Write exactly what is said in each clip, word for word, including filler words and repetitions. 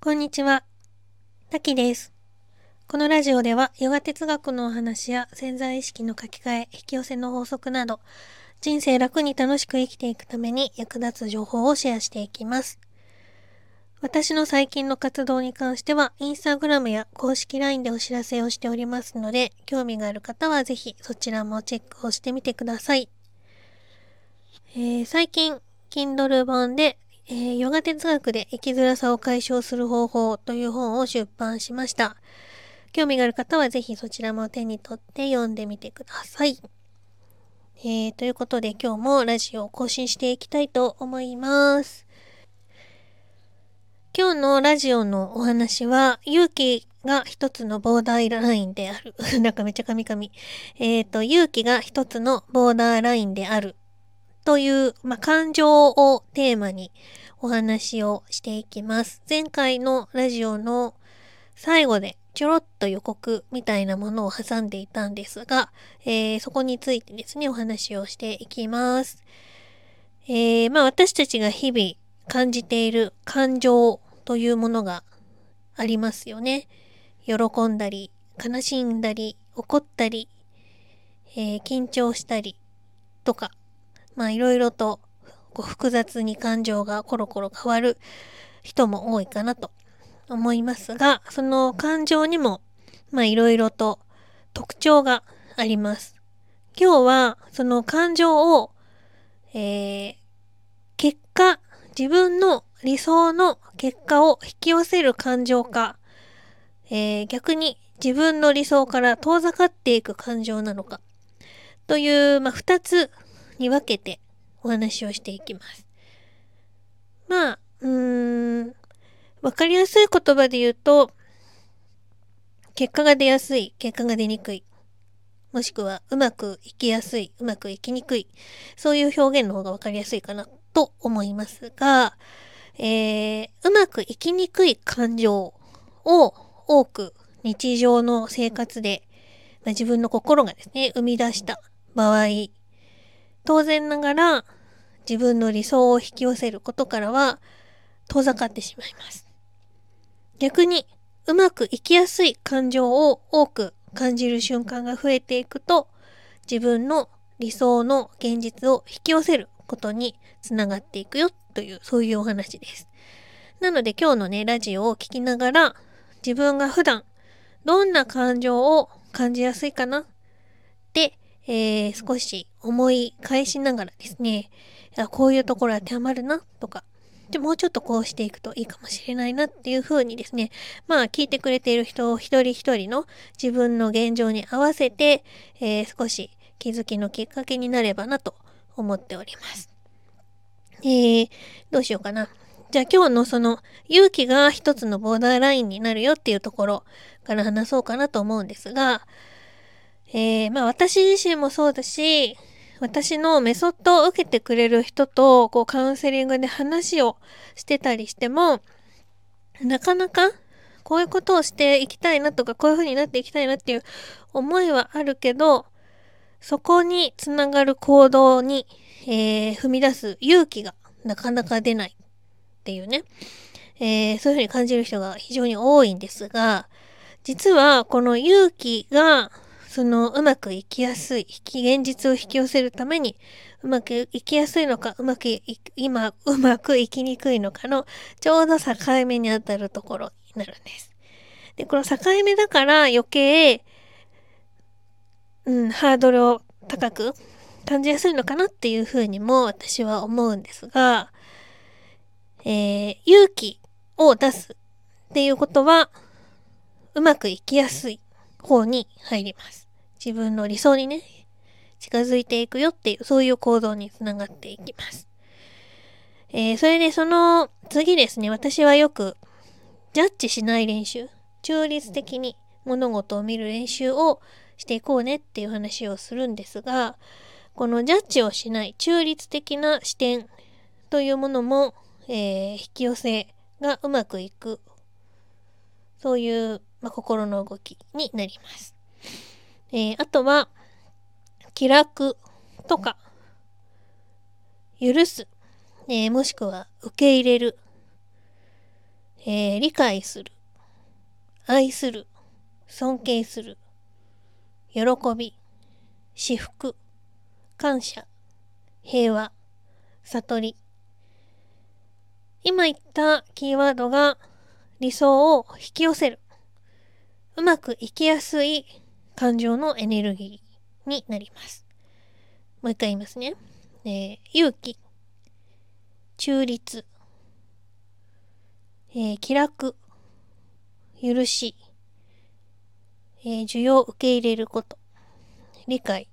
こんにちは、タキです。このラジオでは、ヨガ哲学のお話や潜在意識の書き換え、引き寄せの法則など、人生楽に楽しく生きていくために役立つ情報をシェアしていきます。私の最近の活動に関しては、インスタグラムや公式 ライン でお知らせをしておりますので、興味がある方はぜひそちらもチェックをしてみてください。えー、最近、Kindle 版で、えー、ヨガ哲学で生きづらさを解消する方法という本を出版しました。興味がある方はぜひそちらも手に取って読んでみてください。えー、ということで今日もラジオを更新していきたいと思います。今日のラジオのお話は、勇気が一つのボーダーラインである。なんかめっちゃカミカミ。えっと、勇気が一つのボーダーラインである。という、まあ、感情をテーマにお話をしていきます。前回のラジオの最後でちょろっと予告みたいなものを挟んでいたんですが、えー、そこについてですね、お話をしていきます。えー、まあ私たちが日々感じている感情というものがありますよね。喜んだり、悲しんだり、怒ったり、えー、緊張したりとか、まあいろいろとこう複雑に感情がコロコロ変わる人も多いかなと思いますが、その感情にもまあいろいろと特徴があります。今日はその感情を、えー、結果、自分の理想の結果を引き寄せる感情か、えー、逆に自分の理想から遠ざかっていく感情なのかという、まあ、二つに分けてお話をしていきます。まあ、うーん、わかりやすい言葉で言うと、結果が出やすい、結果が出にくい。もしくは、うまくいきやすい、うまくいきにくい。そういう表現の方がわかりやすいかなと思いますが、えー、うまくいきにくい感情を多く日常の生活で、まあ、自分の心がですね、生み出した場合、当然ながら自分の理想を引き寄せることからは遠ざかってしまいます。逆に、うまくいきやすい感情を多く感じる瞬間が増えていくと、自分の理想の現実を引き寄せることにつながっていくよという、そういうお話です。なので今日のね、ラジオを聞きながら、自分が普段どんな感情を感じやすいかなって、えー、少し思い返しながらですね、こういうところ当てはまるなとか、でもうちょっとこうしていくといいかもしれないなっていう風にですね、まあ聞いてくれている人一人一人の自分の現状に合わせて、えー、少し気づきのきっかけになればなと思っております。えー、どうしようかな。じゃあ今日のその勇気が一つのボーダーラインになるよっていうところから話そうかなと思うんですが、えー、まあ私自身もそうだし、私のメソッドを受けてくれる人とこうカウンセリングで話をしてたりしても、なかなかこういうことをしていきたいなとか、こういう風になっていきたいなっていう思いはあるけど、そこにつながる行動に、えー、踏み出す勇気がなかなか出ないっていうね、えー、そういう風に感じる人が非常に多いんですが、実はこの勇気がそのうまくいきやすい、現実を引き寄せるためにうまくいきやすいのか、うまくい今うまくいきにくいのかのちょうど境目にあたるところになるんです。で、この境目だから余計、うん、ハードルを高く感じやすいのかなっていうふうにも私は思うんですが、えー、勇気を出すっていうことはうまくいきやすい方に入ります。自分の理想にね、近づいていくよっていう、そういう行動につながっていきます。えー、それでその次ですね、私はよくジャッジしない練習、中立的に物事を見る練習をしていこうねっていう話をするんですが、このジャッジをしない中立的な視点というものも、えー、引き寄せがうまくいく、そういう、まあ、心の動きになります。えー、あとは気楽とか許す、えー、もしくは受け入れる、 えー、理解する、愛する、尊敬する、喜び、至福、感謝、平和、悟り。今言ったキーワードが理想を引き寄せる、うまくいきやすい感情のエネルギーになります。もう一回言いますね。えー、勇気、中立、えー、気楽、許し、えー、受容、受け入れること、理解、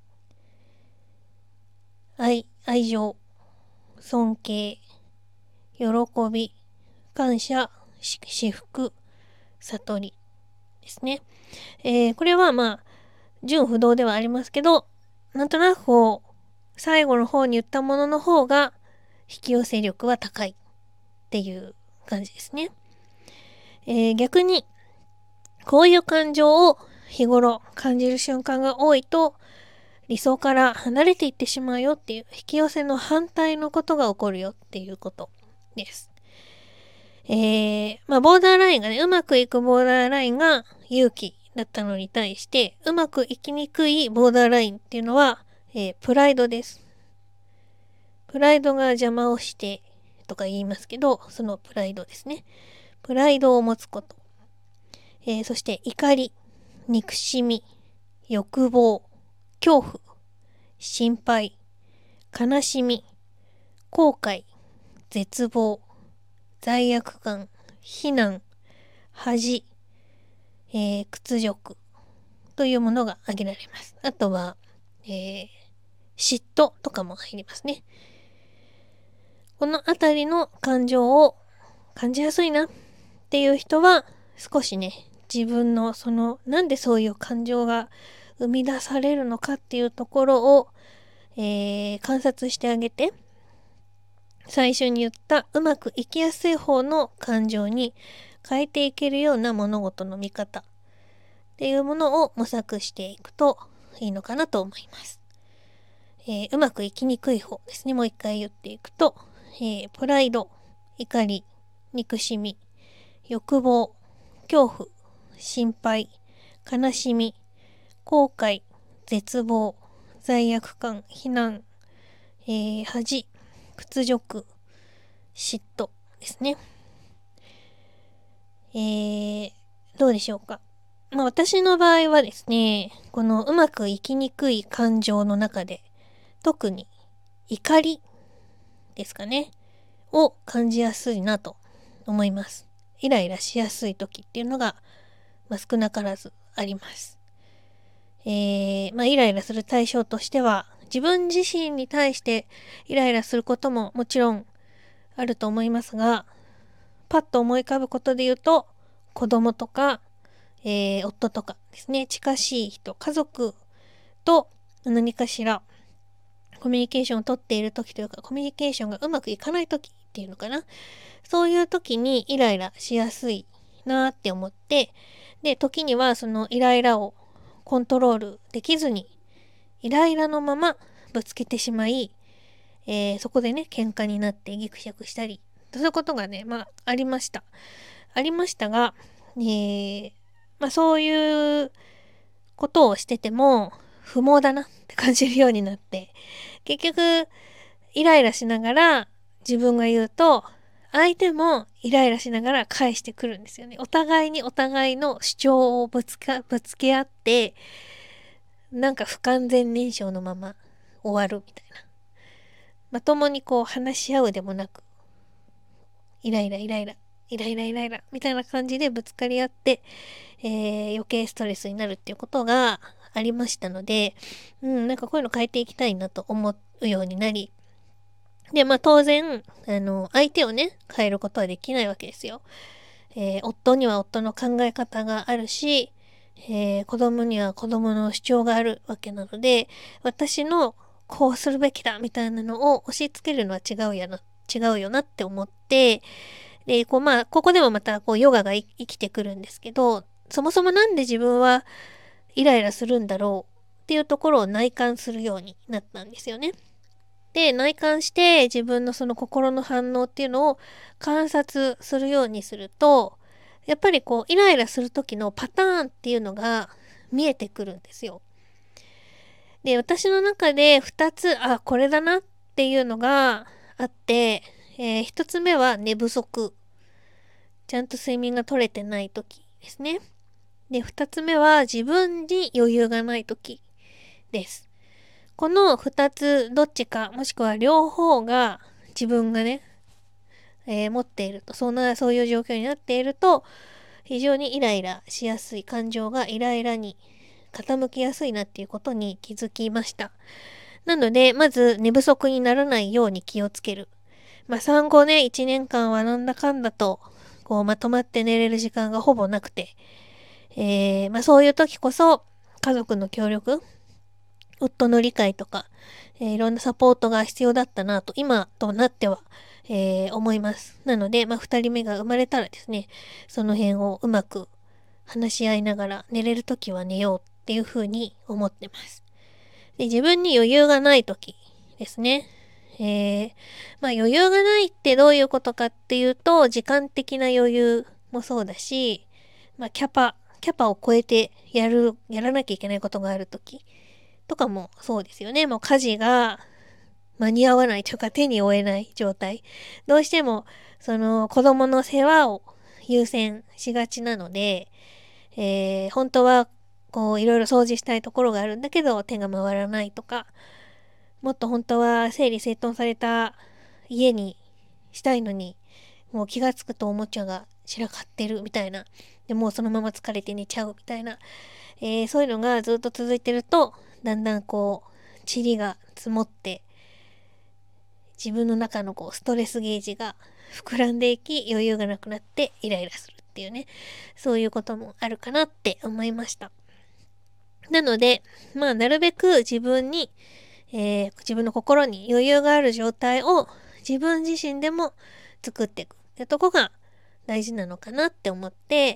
愛、愛情、尊敬、喜び、感謝、至福、悟りですね。えー、これはまあ、順不動ではありますけど、なんとなくこう、最後の方に言ったものの方が、引き寄せ力は高いっていう感じですね。えー、逆に、こういう感情を日頃感じる瞬間が多いと、理想から離れていってしまうよっていう、引き寄せの反対のことが起こるよっていうことです。えー、まあ、ボーダーラインがね、うまくいくボーダーラインが勇気だったのに対して、うまくいきにくいボーダーラインっていうのは、えー、プライドです。プライドが邪魔をしてとか言いますけど、そのプライドですね。プライドを持つこと。えー、そして怒り、憎しみ、欲望、恐怖、心配、悲しみ、後悔、絶望、罪悪感、非難、恥、えー、屈辱というものが挙げられます。あとは、えー、嫉妬とかも入りますね。このあたりの感情を感じやすいなっていう人は少しね、自分のそのなんでそういう感情が生み出されるのかっていうところを、えー、観察してあげて、最初に言ったうまくいきやすい方の感情に変えていけるような物事の見方っていうものを模索していくといいのかなと思います。えー、うまくいきにくい方ですね。もう一回言っていくと、えー、プライド、怒り、憎しみ、欲望、恐怖、心配、悲しみ、後悔、絶望、罪悪感、非難、えー、恥、屈辱、嫉妬ですね。えー、どうでしょうか。まあ私の場合はですね、このうまくいきにくい感情の中で、特に怒りですかね、を感じやすいなと思います。イライラしやすい時っていうのが、まあ、少なからずあります。えー、まあイライラする対象としては、自分自身に対してイライラすることももちろんあると思いますが、パッと思い浮かぶことで言うと、子供とか、えー、夫とかですね、近しい人、家族と何かしらコミュニケーションをとっている時というか、コミュニケーションがうまくいかない時っていうのかな。そういう時にイライラしやすいなって思って、で、時にはそのイライラをコントロールできずに、イライラのままぶつけてしまい、えー、そこでね、喧嘩になってギクシャクしたり、そういうことがね、まあ、ありました。ありましたが、えー、まあ、そういうことをしてても、不毛だなって感じるようになって、結局、イライラしながら自分が言うと、相手もイライラしながら返してくるんですよね。お互いにお互いの主張をぶつか、ぶつけ合って、なんか不完全燃焼のまま終わるみたいな。まともにこう話し合うでもなく、イライライライラ、イライライライラみたいな感じでぶつかり合って、えー、余計ストレスになるっていうことがありましたので、うん、なんかこういうの変えていきたいなと思うようになり、で、まあ当然、あの、相手をね、変えることはできないわけですよ。えー、夫には夫の考え方があるし、えー、子供には子供の主張があるわけなので、私のこうするべきだみたいなのを押し付けるのは違うやな、違うよなって思って、で、こうまあ、ここでもまたこうヨガが生きてくるんですけど、そもそもなんで自分はイライラするんだろうっていうところを内観するようになったんですよね。 で、内観して自分のその心の反応っていうのを観察するようにすると、やっぱりこうイライラする時のパターンっていうのが見えてくるんですよ。で、私の中でふたつ、あ、これだなっていうのがあって、えー、ひとつめは寝不足。ちゃんと睡眠が取れてない時ですね。で、ふたつめは自分に余裕がない時です。このふたつどっちか、もしくは両方が自分がね、えー、持っていると、そんな、そういう状況になっていると、非常にイライラしやすい、感情がイライラに傾きやすいなっていうことに気づきました。なので、まず寝不足にならないように気をつける。まあ、産後ね、いちねんかんはなんだかんだと、こう、まとまって寝れる時間がほぼなくて、えー、まあ、そういう時こそ、家族の協力、夫の理解とか、えー、いろんなサポートが必要だったなと、今となっては、えー、思います。なので、まあ、二人目が生まれたらですね、その辺をうまく話し合いながら寝れるときは寝ようっていうふうに思ってます。で、自分に余裕がないときですね。えー、まあ余裕がないってどういうことかっていうと、時間的な余裕もそうだし、まあキャパ、キャパを超えてやる、やらなきゃいけないことがあるときとかもそうですよね。もう家事が間に合わないというか手に負えない状態。どうしてもその子供の世話を優先しがちなので、えー、本当はこういろいろ掃除したいところがあるんだけど手が回らないとか、もっと本当は整理整頓された家にしたいのに、もう気がつくとおもちゃが散らかってるみたいな。でもうそのまま疲れて寝ちゃうみたいな。えー、そういうのがずっと続いてると、だんだんこう、塵が積もって、自分の中のこう、ストレスゲージが膨らんでいき、余裕がなくなってイライラするっていうね。そういうこともあるかなって思いました。なので、まあ、なるべく自分に、えー、自分の心に余裕がある状態を自分自身でも作っていくってとこが大事なのかなって思って、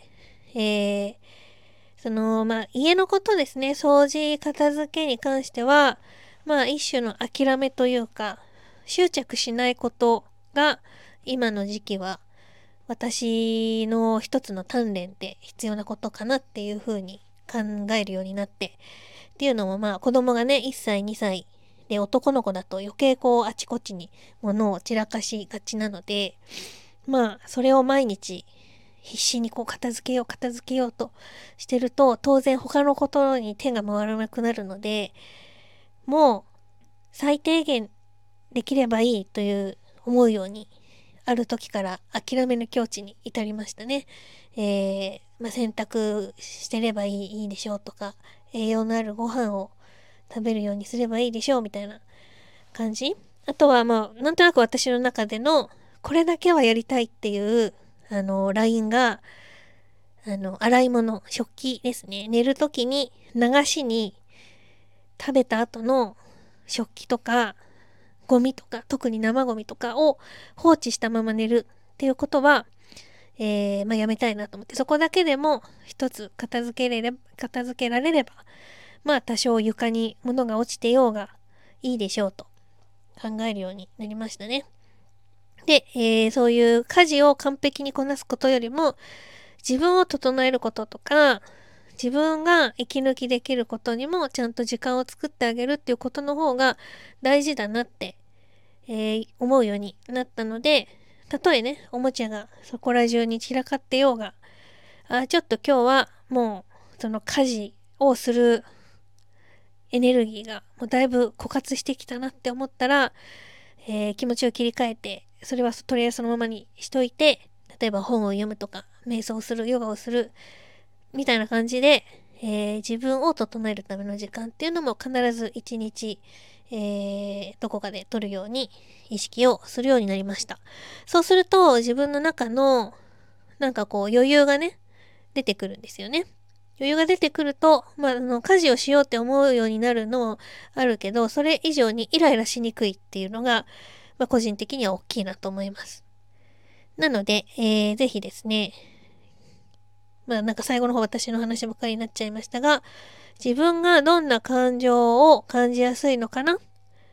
えー、その、まあ、家のことですね、掃除、片付けに関しては、まあ、一種の諦めというか、執着しないことが、今の時期は、私の一つの鍛錬って必要なことかなっていうふうに考えるようになって、っていうのもまあ子供がね、いっさい、にさいで男の子だと余計こうあちこちに物を散らかしがちなので、まあそれを毎日必死にこう片付けよう片付けようとしてると、当然他のことに手が回らなくなるので、もう最低限できればいいという思うようにある時から諦めの境地に至りましたね。えー、まあ、洗濯してればいい、いいでしょうとか、栄養のあるご飯を食べるようにすればいいでしょうみたいな感じ。あとはまあ、なんとなく私の中での、これだけはやりたいっていう、あの、ラインが、あの、洗い物、食器ですね。寝るときに流しに食べた後の食器とか、ゴミとか、特に生ゴミとかを放置したまま寝るっていうことは、えー、まあ、やめたいなと思って、そこだけでも一つ片付けれれば、片付けられれば、まあ多少床に物が落ちてようがいいでしょうと考えるようになりましたね。で、えー、そういう家事を完璧にこなすことよりも、自分を整えることとか、自分が息抜きできることにもちゃんと時間を作ってあげるっていうことの方が大事だなって、えー、思うようになったので、たとえね、おもちゃがそこら中に散らかってようが、あ、ちょっと今日はもうその家事をするエネルギーがもうだいぶ枯渇してきたなって思ったら、えー、気持ちを切り替えて、それはとりあえずそのままにしといて、例えば本を読むとか、瞑想する、ヨガをする、みたいな感じで、えー、自分を整えるための時間っていうのも必ず一日、えー、どこかで取るように意識をするようになりました。そうすると自分の中のなんかこう余裕がね、出てくるんですよね。余裕が出てくると、まあ、あの、家事をしようって思うようになるのもあるけど、それ以上にイライラしにくいっていうのが、まあ、個人的には大きいなと思います。なので、えー、ぜひですね、まあなんか最後の方私の話ばっかりになっちゃいましたが、自分がどんな感情を感じやすいのかなっ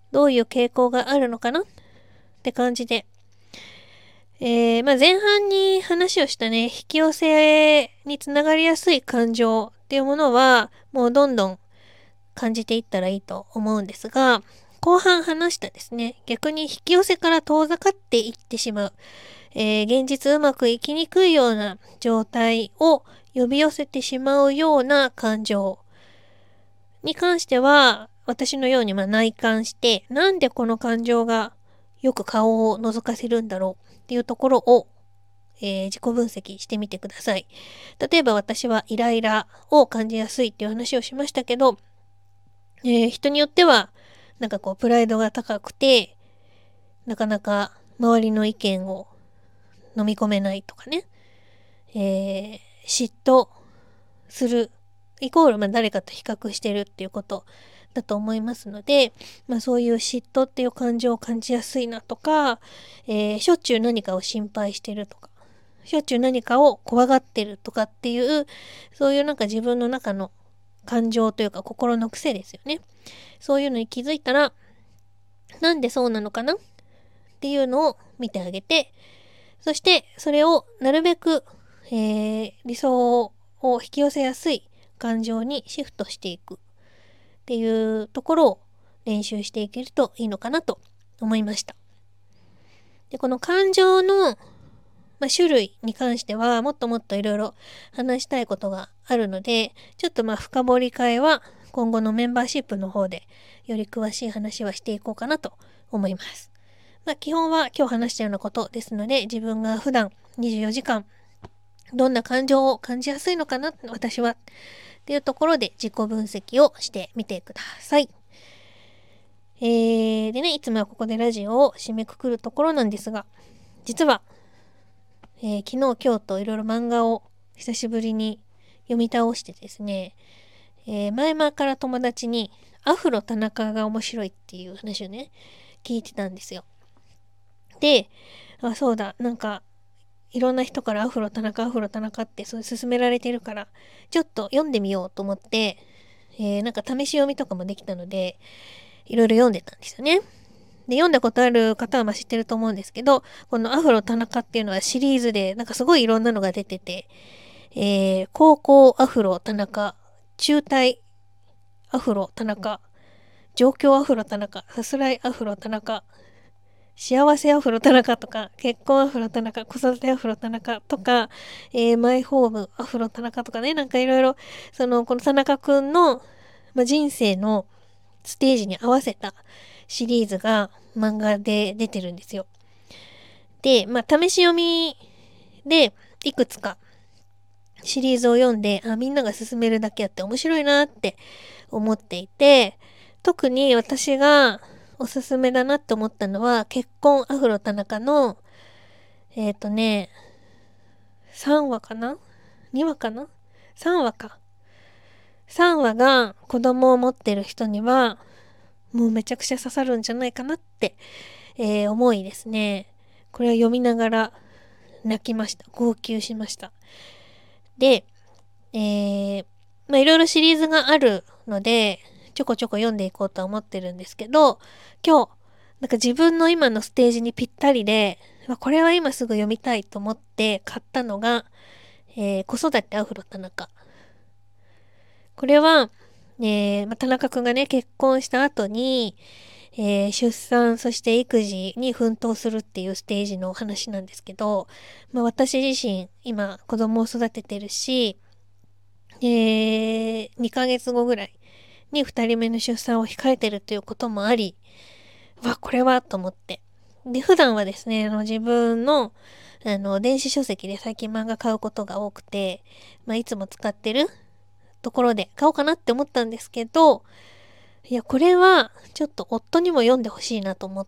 どういう傾向があるのかなって感じで、えー、まあ前半に話をしたね、引き寄せにつながりやすい感情っていうものは、もうどんどん感じていったらいいと思うんですが、後半話したですね、逆に引き寄せから遠ざかっていってしまう、えー、現実うまくいきにくいような状態を呼び寄せてしまうような感情に関しては、私のようにまあ内観して、なんでこの感情がよく顔を覗かせるんだろうっていうところを、えー、自己分析してみてください。例えば私はイライラを感じやすいっていう話をしましたけど、えー、人によってはなんかこうプライドが高くてなかなか周りの意見を飲み込めないとかね、えー、嫉妬するイコールまあ誰かと比較してるっていうことだと思いますので、まあ、そういう嫉妬っていう感情を感じやすいなとか、えー、しょっちゅう何かを心配してるとか、しょっちゅう何かを怖がってるとかっていう、そういうなんか自分の中の感情というか心の癖ですよね。そういうのに気づいたら、なんでそうなのかなっていうのを見てあげて、そしてそれをなるべく、えー、理想を引き寄せやすい感情にシフトしていくっていうところを練習していけるといいのかなと思いました。で、この感情の、まあ、種類に関してはもっともっといろいろ話したいことがあるので、ちょっとまあ深掘り会は今後のメンバーシップの方でより詳しい話はしていこうかなと思います。まあ、基本は今日話したようなことですので、自分が普段にじゅうよじかんどんな感情を感じやすいのかな、私はっていうところで自己分析をしてみてください。えー、でね、いつもはここでラジオを締めくくるところなんですが、実は、えー、昨日今日といろいろ漫画を久しぶりに読み倒してですね、えー、前々から友達にアフロ田中が面白いっていう話をね、聞いてたんですよ。で、あ、そうだ、なんか、いろんな人からアフロ田中、アフロ田中ってそう勧められてるから、ちょっと読んでみようと思って、えー、なんか試し読みとかもできたので、いろいろ読んでたんですよね。で、読んだことある方はまあ知ってると思うんですけど、このアフロ田中っていうのはシリーズで、なんかすごいいろんなのが出てて、えー、高校アフロ田中、中退アフロ田中、上京アフロ田中、さすらいアフロ田中、幸せアフロ田中とか、結婚アフロ田中、子育てアフロ田中とか、えー、マイホームアフロ田中とかね、なんかいろいろ、その、この田中くんの、まあ、人生のステージに合わせたシリーズが漫画で出てるんですよ。で、まあ、試し読みでいくつかシリーズを読んで、あ、みんなが勧めるだけあって面白いなって思っていて、特に私がおすすめだなって思ったのは、結婚アフロ田中の、えっとね、さんわかな ?に 話かな ?さん 話か。さんわが子供を持ってる人には、もうめちゃくちゃ刺さるんじゃないかなって、えー、思いですね。これを読みながら泣きました。号泣しました。で、えー、まあいろいろシリーズがあるので、ちょこちょこ読んでいこうとは思ってるんですけど、今日、なんか自分の今のステージにぴったりで、これは今すぐ読みたいと思って買ったのが、えー、子育てアフロ田中。これは、えーまあ、田中くんがね、結婚した後に、えー、出産、そして育児に奮闘するっていうステージのお話なんですけど、まあ、私自身、今、子供を育ててるし、えー、にかげつごぐらいにふたりめの出産を控えてるということもあり、わ、これはと思って。で、普段はですね、あの自分の、あの、電子書籍で最近漫画買うことが多くて、まあ、いつも使ってるところで買おうかなって思ったんですけど、いや、これはちょっと夫にも読んでほしいなと思って、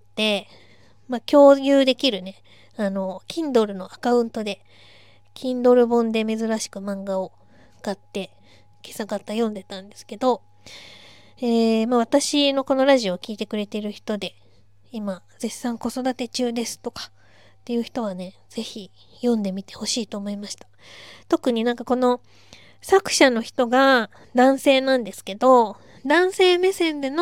まあ、共有できるね、あの、Kindle のアカウントで、Kindle 本で珍しく漫画を買って、今朝方読んでたんですけど、えー、まあ私のこのラジオを聞いてくれてる人で、今、絶賛子育て中ですとか、っていう人はね、ぜひ読んでみてほしいと思いました。特になんかこの作者の人が男性なんですけど、男性目線での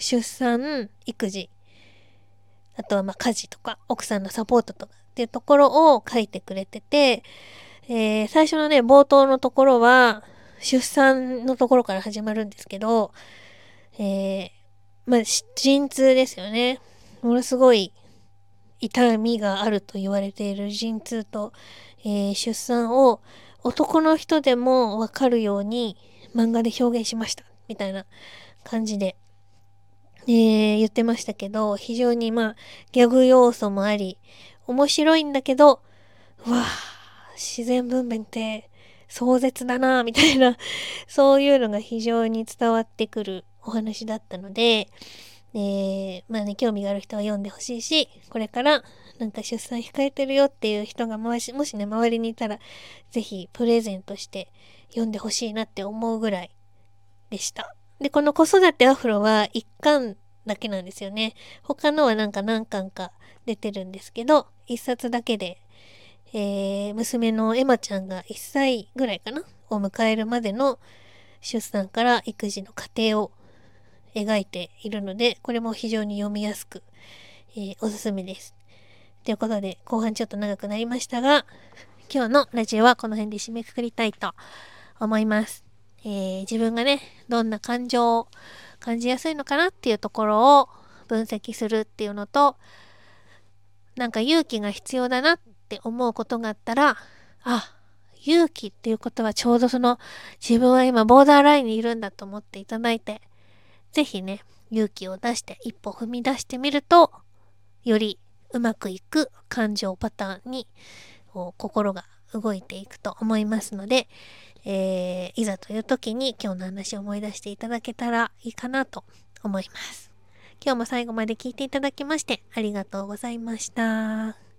出産、育児、あとはまあ家事とか奥さんのサポートとかっていうところを書いてくれてて、えー、最初のね冒頭のところは出産のところから始まるんですけど、えー、まあ陣痛ですよね。ものすごい痛みがあると言われている陣痛と、えー、出産を男の人でもわかるように漫画で表現しましたみたいな感じで、えー、言ってましたけど、非常にまあギャグ要素もあり面白いんだけど、うわぁ、自然分娩って壮絶だなぁみたいなそういうのが非常に伝わってくるお話だったので、えー、まあね、興味がある人は読んでほしいし、これからなんか出産控えてるよっていう人がもし、もしね、周りにいたら、ぜひプレゼントして読んでほしいなって思うぐらいでした。で、この子育てアフロは一巻だけなんですよね。他のはなんか何巻か出てるんですけど、一冊だけで、えー、娘のエマちゃんがいっさいぐらいかなを迎えるまでの出産から育児の過程を描いているので、これも非常に読みやすく、えー、おすすめです。ということで、後半ちょっと長くなりましたが、今日のラジオはこの辺で締めくくりたいと思います。えー、自分がね、どんな感情を感じやすいのかなっていうところを分析するっていうのと、なんか勇気が必要だなって思うことがあったら、あ、勇気っていうことはちょうどその自分は今ボーダーラインにいるんだと思っていただいて、ぜひね、勇気を出して一歩踏み出してみると、よりうまくいく感情パターンに心が動いていくと思いますので、えー、いざという時に今日の話を思い出していただけたらいいかなと思います。今日も最後まで聞いていただきましてありがとうございました。